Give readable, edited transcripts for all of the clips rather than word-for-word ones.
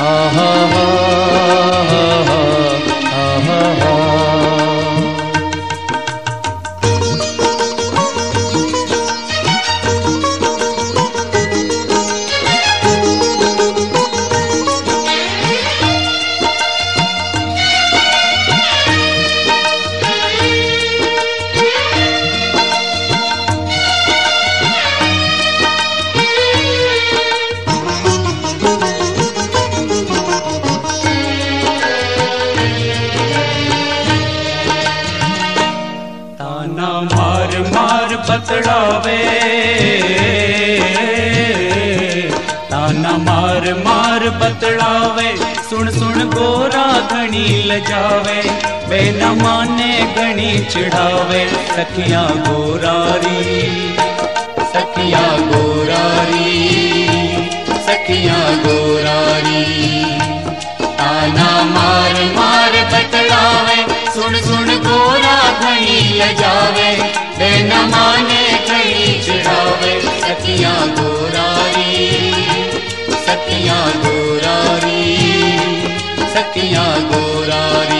आहा हा आहा हा। ताना मार मार बतलावे, ताना मार मार बतलावे, सुन सुन गोरा घणी लजावे, बेना माने घणी चिढ़ावे, सखियां गोरारी सखियां गोरारी सखियां गोरारी। ताना मार मार बतलावे, सुन सुन गोरा घणी लजावे, बेना माने घणी चिढ़ावे, सखियां गोरारी सखियां गोरारी सखियां गोरारी।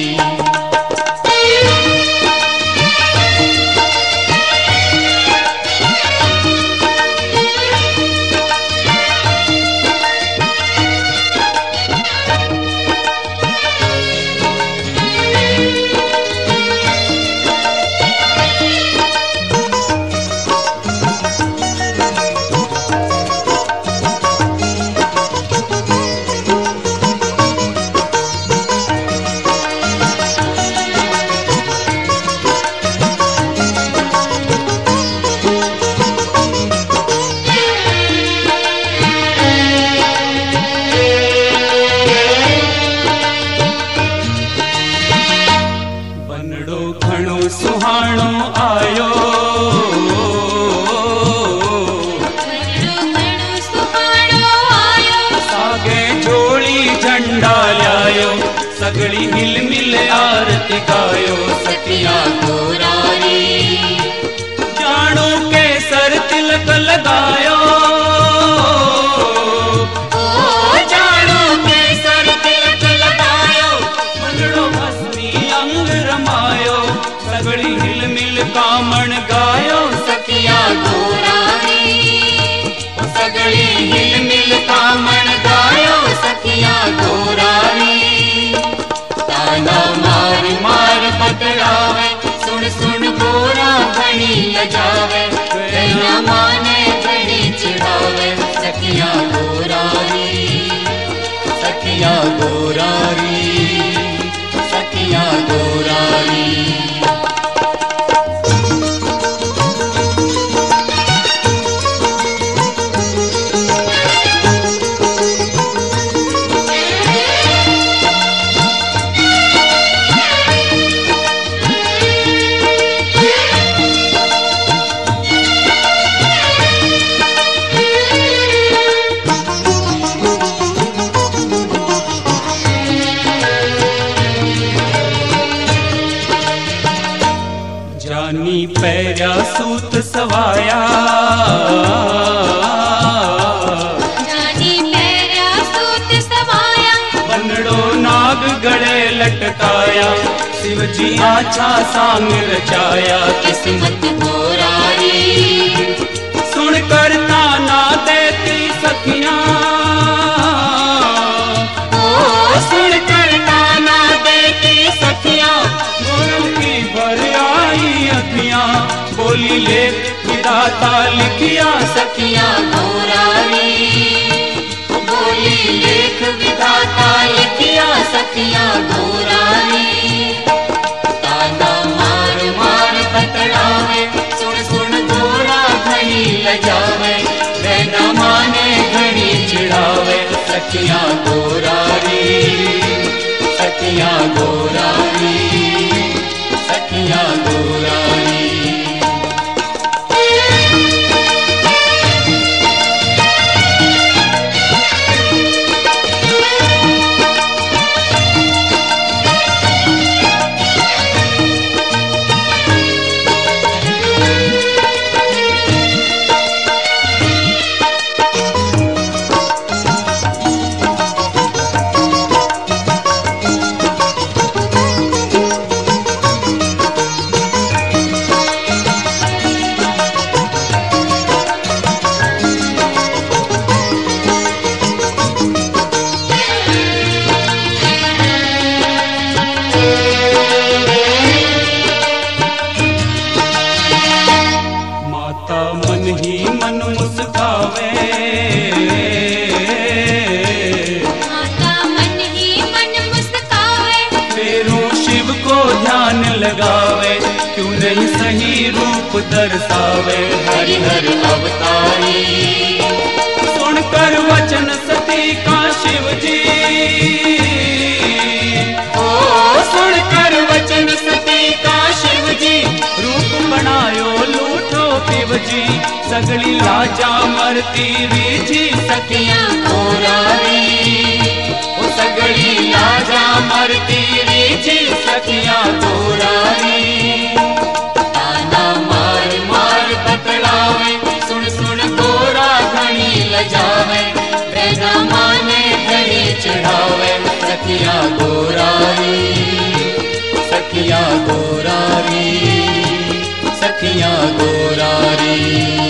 बनड़ो घणो सुहाणो आयो, सागे जोड़ी झंडा लायो, सगड़ी हिल मिल आरती गायो, सखियां गोरारी। जानो के सर तिलक लगायो, जानो के सर तिलक लगायो, बनड़ो भस्मी अंग रमायो, सगड़ी हिल मिल कामण गायो, सखियां गोरारी। सगड़ी हिल मिल कामण गायो, सखियां गोरारी। ताना मार मार बतलावे, सुन सुन गोरा घणी लजावे, बेना माने घणी चिढ़ावे, सखियां गोरारी सखियां गोरारी सखियां गोरारी। जानी पैरा सूत सवाया, जानी पैरा सूत सवाया, बनड़ो नाग गले लटकाया, शिव जी आछा सांग रचाया, किस्मत गोरारी। सुन कर ताना देती सखियां, सुन कर ताना देती सखियां, गुरु की भर आई अखियां, बोली लेख विधाता लिखिया, सखियां गोरारी। बोली लेख विधाता लिखिया, सखियां गोरारी। ताना मार मार बतलावे, सुन सुन गोरा घणी लजावे, बेना माने घणी चिढ़ावे, सखियां गोरारी सखियां गोरारी सखियां गोरारी। दर्शावे हरिहर अवतारी। सुनकर वचन सती का शिव जी, ओ सुनकर वचन सती का शिव जी, रूप बनायो लूठो शिव जी, सगली लाजा मरती रीझी सखियां गोरारी, ओ सगली लाजा मरती रीझी सखियां गोरारी। ताना मार मार बतलावे, सुन सुन गोरा घणी लजावे, बैना माने घड़ी चढ़ावे, सखियां गोरारी, सखियां गोरारी, सखियां गोरारी।